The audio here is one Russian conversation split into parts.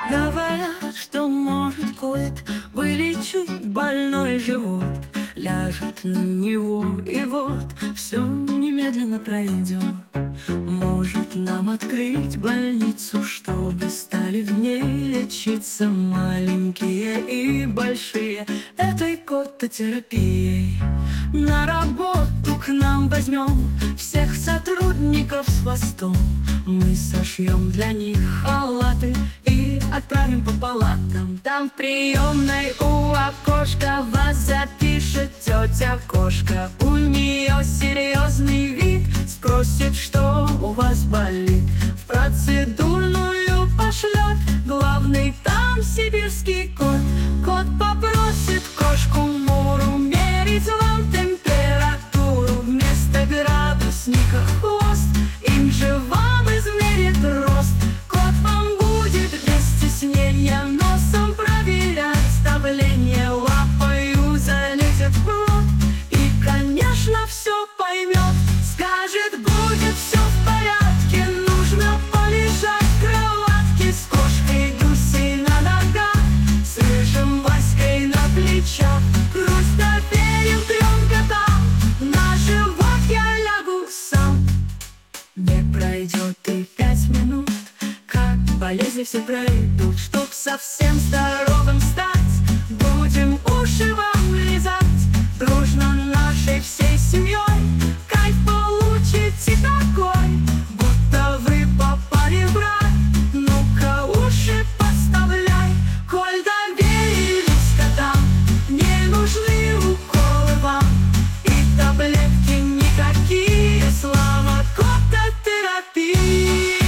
Говорят, что может кот вылечить больной живот. Ляжет на него, и вот все немедленно пройдет. Может нам открыть больницу, чтобы стали в ней лечиться маленькие и большие этой кототерапией. На работу к нам возьмем всех сотрудников с хвостом. Мы сошьем для них халаты и отправим по палатам. Там в приемной у окошка вас запишет тетя кошка. У нее серьезный вид, спросит, что у вас болит. В процедурную пошлет главный там сибирский кот. Кот попросит кошку Муру мерить вам температуру. Вместо градусника хвост, им же вам измерит рост. Кот вам будет без стеснения носом проверять давление. Лапою залезет в рот и, конечно, все поймет. Скажет, будет все в порядке, нужно полежать в кроватке с кошкой Дусей на ногах, с рыжим Васькой на плечах. Грусть доверил 3 годам, на живот я лягу сам. Не пройдет и 5 минут, как болезни все пройдут. Чтоб совсем здоровым стать, будем уши вам лизать. Дружно нашей всей семьей кайф получите такой, будто вы попали в рай. Ну-ка уши подставляй. Коль доверились котам, не нужны уколы вам и таблетки никакие. Слава кототерапии!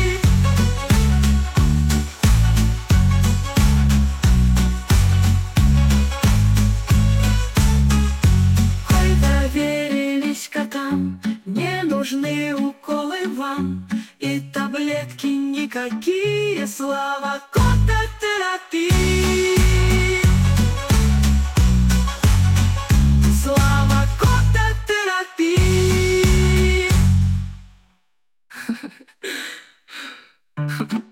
Коль доверились котам, не нужны уколы вам и таблетки никакие. Слава кототерапии! Слава кототерапии!